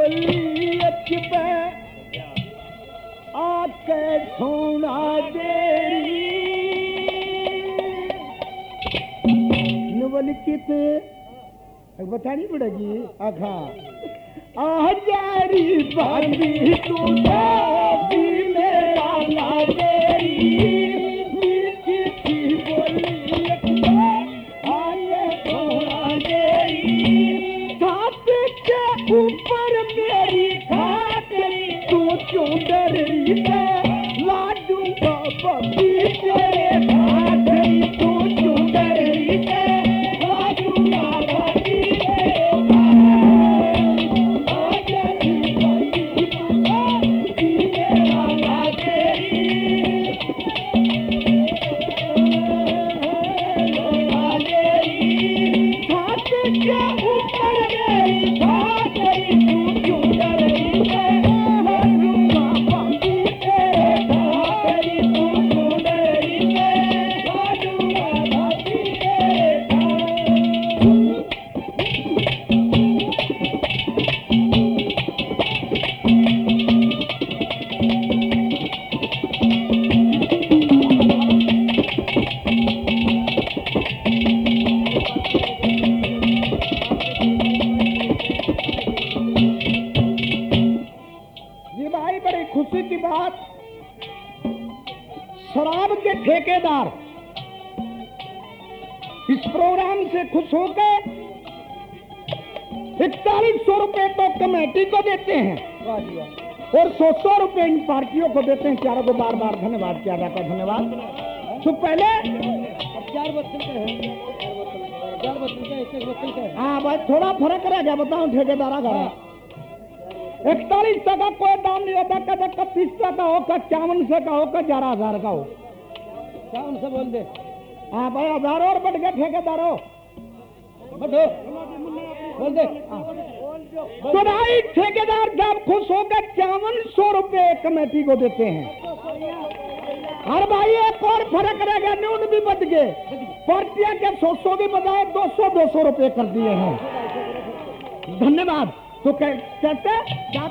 बोली पे आके सोना देरी नवल कित बतानी पड़ेगी आखा आजारी बांधी तू मेरा ना देरी मीठी सी बोली आके सोना देरी छात के ऊपर मेरी खातरी तू क्यों डर रही है लाडू बाबा की तेरे खातरी तू क्यों डर रही है लाडू बाबा की शराब के ठेकेदार इस प्रोग्राम से खुश होकर 4100 रुपए तो कमेटी को देते हैं और 100 रुपए इन पार्टियों को देते हैं। चारों को बार बार धन्यवाद किया जाता है। धन्यवाद। तो पहले 4 बोतल का हाँ भाई थोड़ा फर्क रह गया बताओ ठेकेदारा का 41 का कोई दाम नहीं होता। कदा 30 का हो का 51 का हो का 11,000 का हो 51 से बोल दे। हाँ भाई 1000 और बढ़ गए ठेकेदारों बढ़ो बोल दे। तो भाई ठेकेदार जब खुश होकर 5100 रुपए कमेटी को देते हैं। हर भाई एक और फर्क रह गया न्यून भी बढ़ गए पार्टियां के 100 भी बजाय 200 रुपए कर दिए हैं। धन्यवाद। तो कहते क्या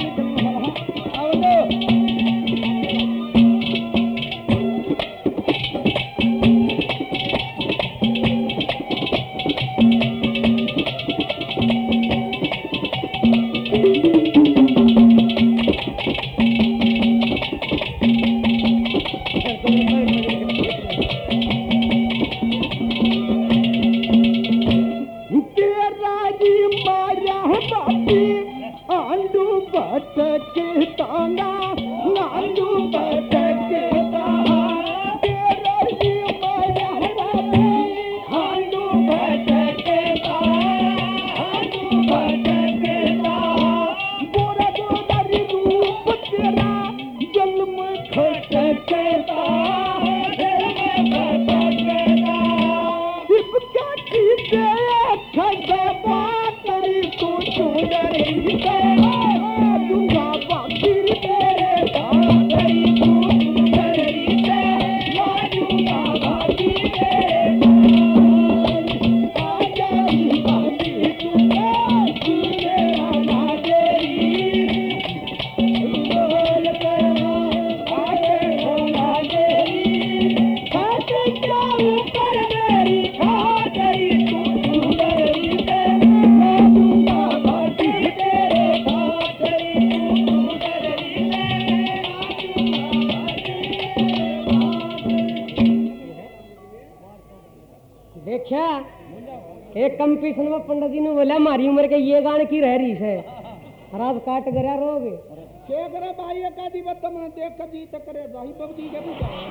एक कंपटीशन में पंडित जी ने बोला हमारी उम्र के ये गाने की रह रही है रात काट गया रोगे क्या करे भाई एकादी बात मैं देख कर जी तक करे भाई बबजी के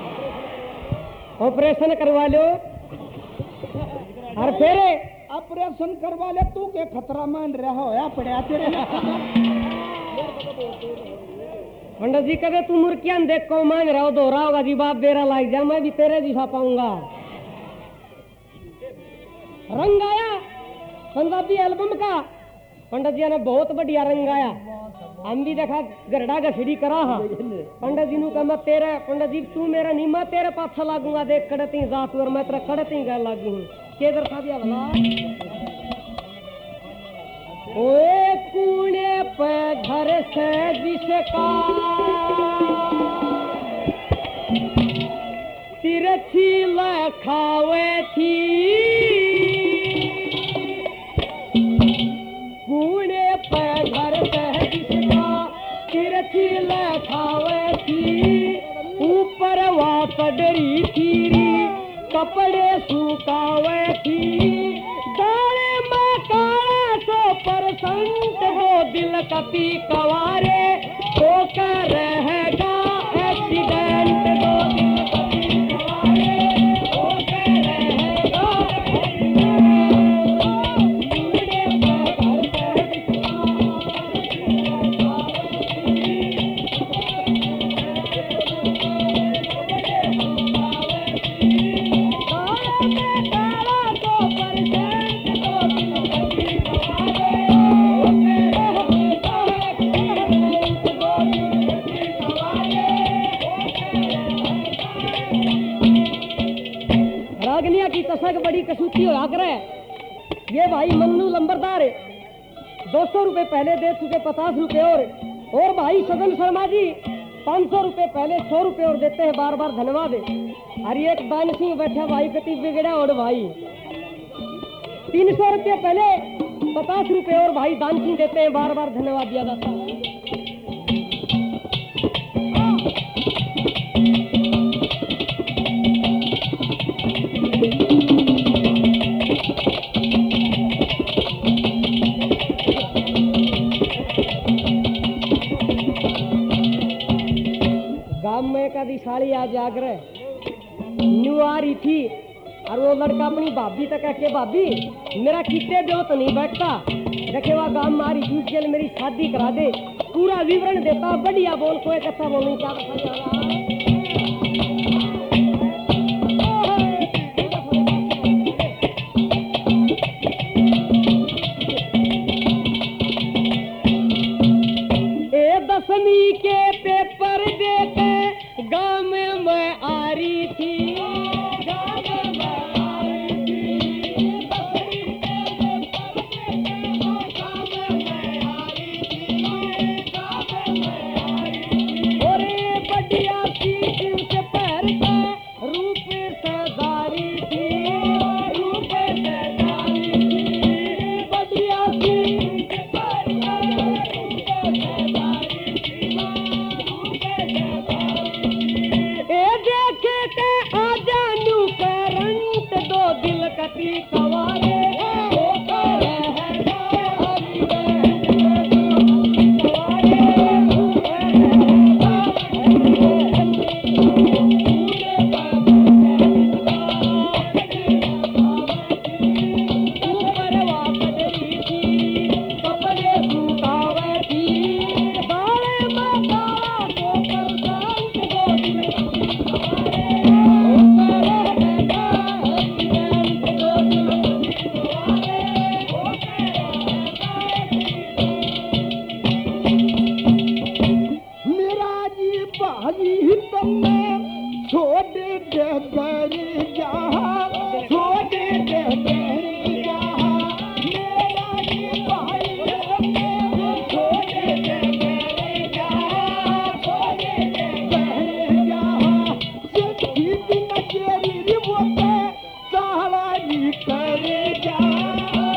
ऑपरेशन करवा लो और फिर ऑपरेशन करवा ले तू के खतरा मान रहा हो या पड़या तेरे पंडित जी कहे तू मुर्कियां देख को मांग रहा हो दोहरा होगा जी बाप बेरा लाग जा मैं भी तेरे जैसा पाऊंगा। रंग आया पंजाबी एल्बम का पंडित जी ने बहुत बढ़िया रंग आया हम भी देखा गरडा घसीड़ी करा हा पंडित जी नु कहा तेरे पंडित जी तू मेरा नहीं मैं तेरे पाछा लागूंगा देख कड़ती जात और मैं तेरा कड़ती गल लागू केदर था दिया भला ओए कूने पे जिसका तिरछी लखावे थी कूड़े पे घर से जिसका तिरछी लखावे थी ऊपर वा डरी थी कपड़े सुखावे थी दाड़े में काला सो पर संत हो दिल कपी कवारे तो कर रहेगा एक्सीडेंट दो दिल कपी कवारे तो कर रहेगा बड़ी कसूती हो आकर ये भाई मन्नू लंबरदार 200 रुपए पहले दे चुके 50 रुपए और भाई सदन शर्मा जी 500 रुपए पहले 100 रुपए और देते हैं बार बार धन्यवाद। अरे एक दान सिंह बैठा भाई कति बिगड़ा और भाई 300 रुपए पहले 50 रुपए और भाई दान सिंह देते हैं बार बार धन्यवाद दिया जाता है। दिशाली आज जागरे न्यू आ रही थी और वो लड़का अपनी भाभी तक के भाभी मेरा कितने दो तो नहीं बैठता देखे वह गांव में आ रही थी उसके लिए मेरी शादी करा दे पूरा विवरण देता बढ़िया बोल कोई कथा बोलनी क्या दसवीं के पेपर देते गांव में मैं आ रही थी और बढ़िया सी जींस पहन के रूप सजारी थी बढ़िया सी कटी कवारे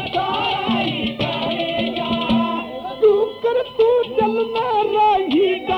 तू चलना रही